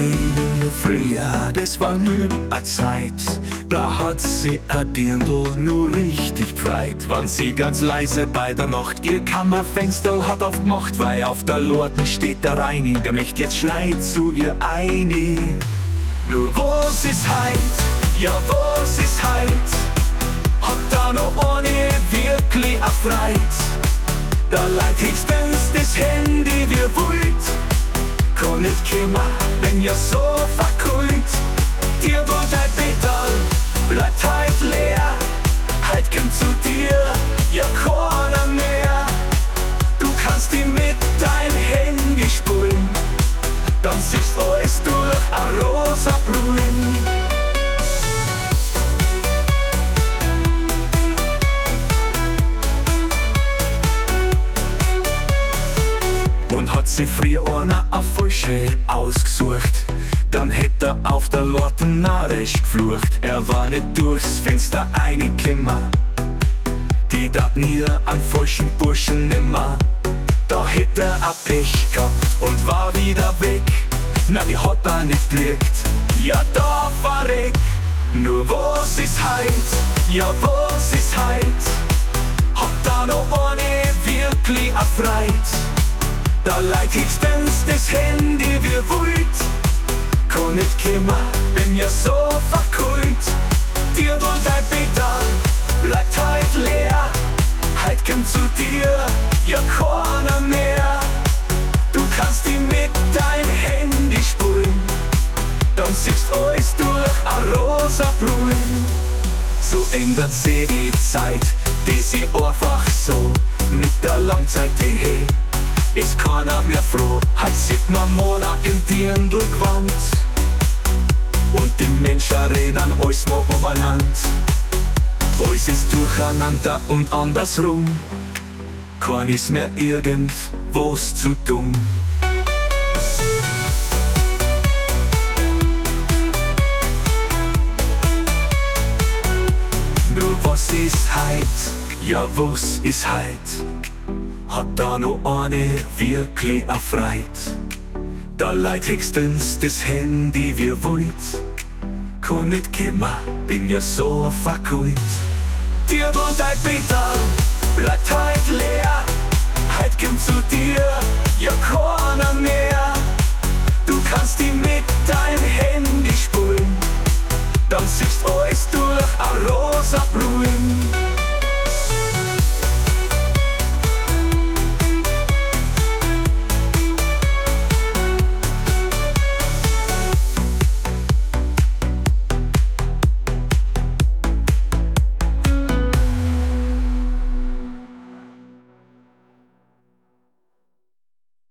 früher, das war nur a Zeit. Da hat sie a Dirndl nur richtig breit. Wann sie ganz leise bei der Nacht ihr Kammerfenster hat aufgemacht, weil auf der Lorten steht der Reini, der möcht jetzt schneit zu ihr eini. Nur was ist heut, ja was ist heut, hat da noch ohne wirklich erfreit. Da leiht höchstens das Handy wie wollt, kann nicht kommen, wenn ihr so verkult. Dir wird ein Betal, bleibt heut leer, heut kommt zu dir, ja keiner mehr. Du kannst ihn mit dein Handy spulen, dann siehst alles durch a rosa Blumen. Und hat sie früher einer auf Falsche ausgesucht, dann hätt er auf der Lorten narisch geflucht. Er war nicht durchs Fenster reingekommen, die dat nie an falschen Burschen nimmer. Da hätt er a Pech gehabt und war wieder weg. Na, die hat er nicht gelegt, ja da war ich. Nur was ist heut, ja was ist heut, hat da noch ohne wirklich erfreit. Da leiht höchstens das Handy wie wollt, kann nicht kommen, bin ja so verkult. Dir und dein Betal bleibt heut leer, heut kommt zu dir, ja keiner mehr. Du kannst ihn mit dein Handy spulen, dann siehst alles durch a rosa Blumen. So ändert sich die Zeit, die sie einfach so mit der Langzeit-DE. Ist keiner mehr froh, heut sieht man Mona im Dirndl gewandt. Und die Menschen reden alles mal übereinander. Alles ist durcheinander und andersrum, kein ist mehr irgendwas zu tun. Nur was ist heut, ja was ist heut, hat da noch eine wirklich erfreit. Da leiht höchstens das Handy wie wollt, kann nicht kommen, bin ja so verkult. Dir und dein Betal bleibt heut